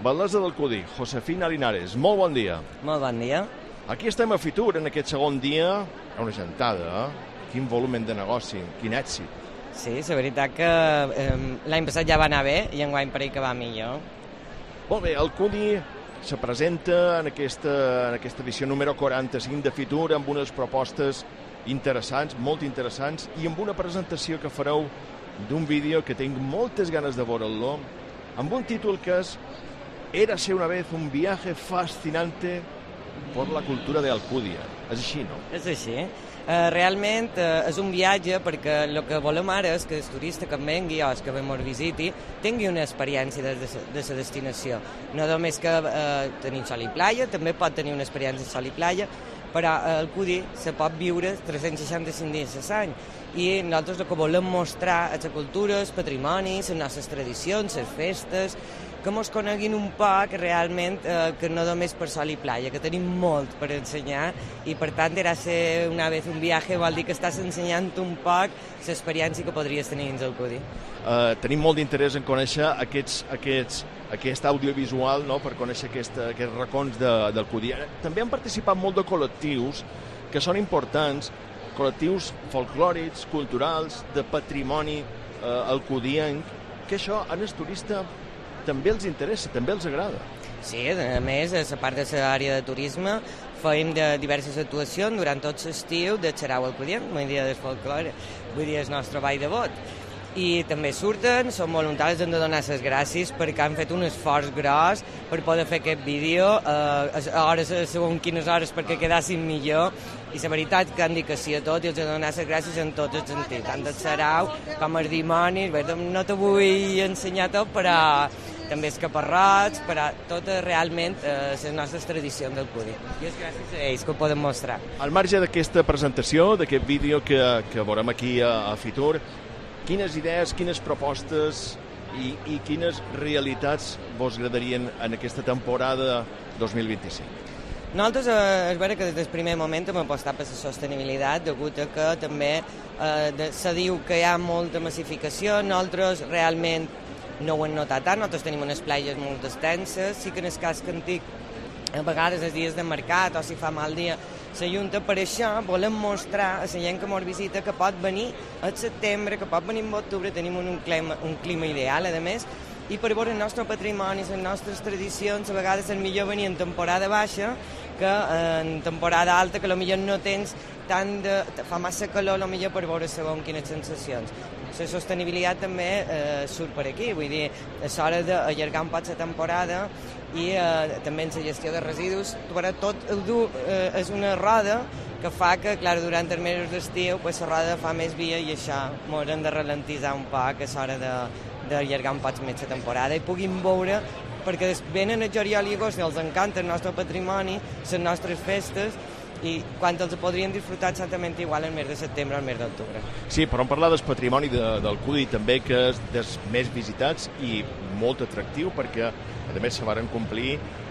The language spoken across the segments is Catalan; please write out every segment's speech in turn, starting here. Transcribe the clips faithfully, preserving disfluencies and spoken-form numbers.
l'alcaldessa d'Alcudí, Josefina Linares. Molt bon dia. Molt bon dia. Aquí estem a Fitur, en aquest segon dia, a una gentada, eh? Quin volumen de negoci, quin èxit. Sí, la veritat que eh, l'any passat ja va anar bé i enguany pareix que va millor. Molt bé, Alcudí se presenta en aquesta, en aquesta edició número quaranta-cinc de Fitur amb unes propostes interessants, molt interessants, i amb una presentació que fareu d'un vídeo que tinc moltes ganes de veure'l, amb un títol que és Érase una vez un viaje fascinante por la cultura de Alcúdia. És així, no? És així. Uh, realment uh, és un viatge perquè el que volem ara és que el turista que vengui o el que vem visiti tingui una experiència de, de, de la destinació. No només que uh, tenim sol i playa, també pot tenir una experiència de sol i playa, però a Alcúdia se pot viure tres-cents seixanta-cinc dies a l'any i nosaltres el que volem mostrar és la cultura, el patrimoni, les nostres tradicions, les festes, que ens coneguin un poc realment, eh, que no només per sol i playa, que tenim molt per ensenyar i per tant era ser una vez un viatge vol dir que estàs ensenyant un poc l'experiència que podries tenir dins Alcúdia. Uh, tenim molt d'interès en conèixer aquests, aquests, aquest audiovisual, no?, per conèixer aquest, aquests racons d'Alcúdia. També han participat molt de col·lectius que són importants, col·lectius folclòrics, culturals, de patrimoni uh, alcudienc, que això en el turista també els interessa, també els agrada. Sí, a més, a la part de l'àrea de turisme, fèiem de diverses actuacions durant tot l'estiu de Xarau Alcudient, un dia del folclore, vull dir, el nostre ball de bot. I també surten, són voluntaris, hem de donar les gràcies perquè han fet un esforç gros per poder fer aquest vídeo, eh, a hores, segons quines hores, perquè quedassin millor, i la veritat que han dit que sí a tot i els he de donar les gràcies en tots els sentits, tant del Sarau com els dimonis. Bé, no te vull ensenyar tot, però també els caparrots, però tot realment eh, les nostres tradicions d'Alcúdia. I és gràcies a ells que ho podem mostrar. Al marge d'aquesta presentació, d'aquest vídeo que, que veurem aquí a, a Fitur, quines idees, quines propostes i, i quines realitats vos agradarien en aquesta temporada dos mil vint-i-cinc? Nosaltres, eh, és vera que des del primer moment hem apostat per la sostenibilitat, degut a que també eh, de, se diu que hi ha molta massificació. Nosaltres realment no ho hem notat tant, nosaltres tenim unes platges molt extenses, sí que en el cas que antic, a vegades els dies de mercat o si fa mal dia, s'ajunta. Per això volem mostrar a la gent que ens visita que pot venir al setembre, que pot venir en octubre, tenim un clima, un clima ideal, a més, i per veure el nostre patrimoni, les nostres tradicions. A vegades és millor venir en temporada baixa que en temporada alta, que potser no tens tant de... fa massa calor, potser per veure segons quines sensacions. La sostenibilitat també eh, surt per aquí, vull dir, és hora d'allargar un poc la temporada i eh, també en la gestió de residus, però tot el dur eh, és una roda que fa que, clar, durant els mesos d'estiu pues, la roda fa més via i això m'haurem de ralentitzar un poc, és hora de d'allargar un poc més la temporada i puguin veure, perquè venen a juliol i agost i els encanta el nostre patrimoni, les nostres festes, i quan els podrien disfrutar exactament igual el mes de setembre o el mes d'octubre. Sí, però en parlar del patrimoni de, d'Alcúdia també, que és dels més visitats i molt atractiu, perquè a més se varen complir eh,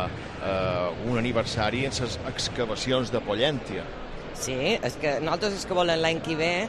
eh, un aniversari en les excavacions de Pollèntia. Sí, és que nosaltres és que volem l'any que ve,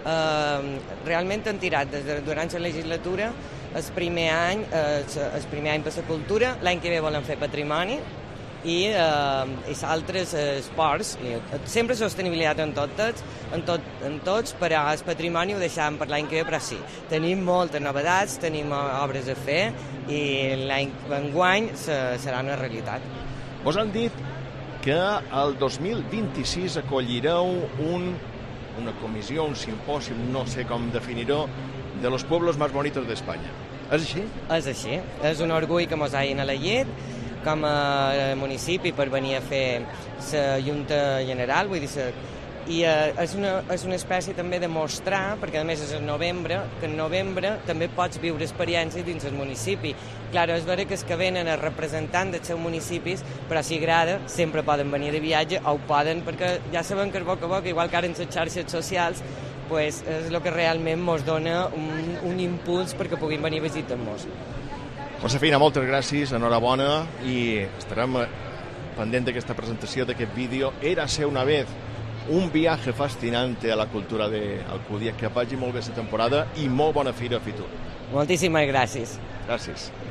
eh, realment han tirat des de, durant la legislatura el primer any, eh, el primer any per la cultura, l'any que ve volem fer patrimoni i, eh, i altres esports, i sempre sostenibilitat en tots, en, tot, en tots, però el patrimoni ho deixàvem per l'any que ve, però sí, tenim moltes novetats, tenim obres a fer i l'any enguany serà una realitat. Vos han dit que el dos mil vint-i-sis acollireu un, una comissió, un simpòsium, no sé com definir-ho, de los pueblos más bonitos d'Espanya. És així? És així. És un orgull que mos hagin elegit com a municipi per venir a fer la Junta General, vull dir, sa, i eh, és, una, és una espècie també de mostrar, perquè a més és el novembre, que en novembre també pots viure experiències dins el municipi. Clar, és vera que els que venen a representant dels seus municipis, però si agrada, sempre poden venir de viatge, o ho poden, perquè ja sabem que és boca a boca, igual que ara en les xarxes socials, pues és el que realment ens dona un, un impuls perquè puguin venir a visitar-nos. Josefina, moltes gràcies, enhorabona, i estarem pendent d'aquesta presentació d'aquest vídeo. Érase una vez un viaje fascinante a la cultura de Alcúdia. Que vagi molt bé la temporada i molt bona fira a Fitur. Moltíssimes gràcies. Gràcies.